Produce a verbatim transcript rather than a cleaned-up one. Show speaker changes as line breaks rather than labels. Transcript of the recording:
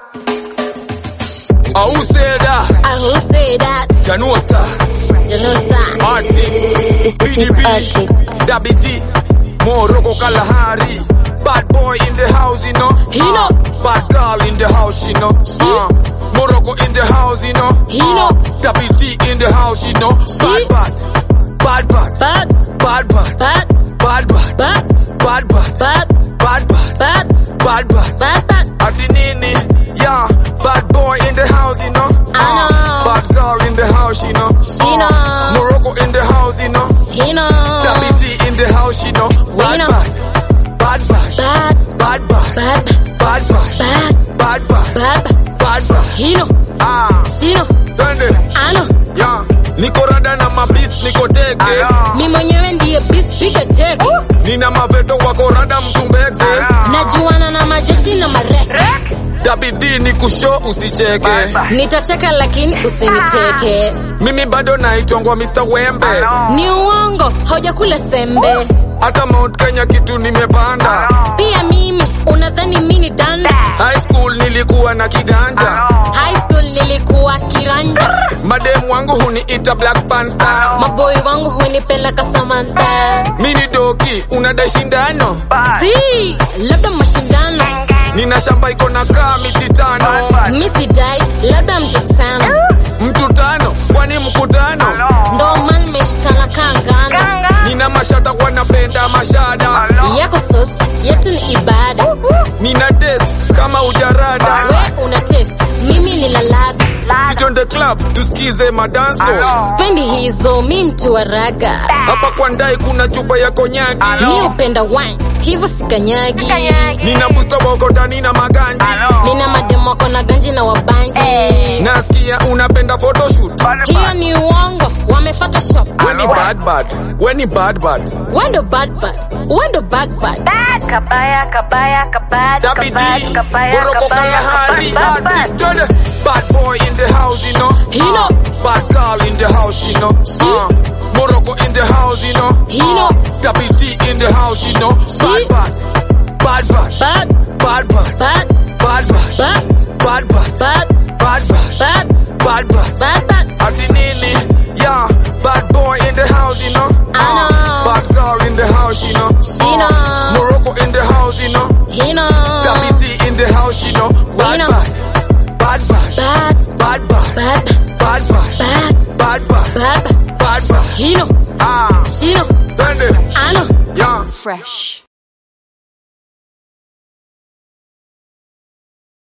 I who say that?
I who say that?
Janosta.
Janosta.
Artist.
This is Artist.
Dabby D. Morocco Kalahari. Bad boy in the house, you know.
He know.
Uh, bad girl in the house, you know. Uh, Morocco in the house, you know.
He know.
Dabby D in the house, you know. Bad, bad. Bad, bad.
Bad.
Bad, bad.
Bad.
Bad, bad.
Bad.
Bad, bad.
Bad.
Bad, bad.
Bad.
Bad, bad.
Bad. Bad.
Atinini, yeah. Bad boy in the house, you know.
I know.
Bad girl in the house, you know.
He know.
Morocco in the house, you know.
He know.
Dabby D in the house, you know. Bad,
know.
bad. Bad, bad.
Bad.
Bad, bad.
Bad.
Bad, bad.
Bad.
Bad, bad.
Bad.
Bad, bad.
He know.
Ah.
He know.
Twende.
I know.
Yeah. Niko rada na mabis niko teke.
Mi mwenyewe ndiye beast piga teke.
Nina maveto wako rada mtumbeze.
Najuana na majeshi na mareke.
Dabby D ni kusho usicheke.
Nitacheka lakini usiniteke.
Mimi bado naitongwa mister Wembe.
Ni uongo, haujakula sembe.
Hata Mount Kenya kitu nimepanda.
Pia mimi, unadhani mini danda.
High school nilikuwa na kiganja.
High school nilikuwa kiranja.
Mademu wangu huniita Black Panther.
Maboy wangu hunipeleka Samantha.
Mini doki unadai shindano.
Si, labda mashindano.
Nina shamba iko na kaa miti tano.
Misi dai, labda mtu tano.
Mtu tano, kwani mkutano?
Ndo man meshikana kangana.
Nina mashata kwa napenda mashada.
Yako sauce, yetu ni ibada.
Nina test kama ujarada.
We una test, mimi nina ladha.
Sit on the club, tusikize madanso.
Spendi hizo, mi mtu wa raga.
Hapa kwa ndai kuna chupa ya konyagi.
Mi upenda wine, hivyo sikanyagi.
Nina booster wako ndani na maganji.
Nina mademo wako na ganji na wabanji.
Nasikia unapenda photoshoot.
Hiyo ni uongo, wame photoshop.
Weni bad bad, weni bad bad.
Wendo bad bad, wendo bad bad.
Bad kabaya kabaya kabad
Dabby D,
kabad kabaya
Morocco
kabaya
Kalahari.
bad bad.
Bad boy in the house, you know.
He know.
Bad girl in the house, you know. Uh, Morocco in the house, you know.
He know.
Dabby D in the house, you know. Bad bad. Bad bad.
Bad.
Bad bad.
Bad.
Bad bad.
Bad.
Bad bad.
Bad.
Bad bad.
Bad.
Bad bad.
Bad bad.
Atinini, yeah. Bad boy in the house, you know.
I know.
Bad girl in the house, you know.
He know.
Morocco in the house, you know.
He know.
Dabby D in the house, you know. Bad
know.
bad. Bad bad.
Bad.
Bad bad.
Bad.
Bad bad.
Bad.
Bad bad.
Bad.
Bad bad.
He know.
Ah.
He know.
Twende.
I know.
Yeah.
Fresh.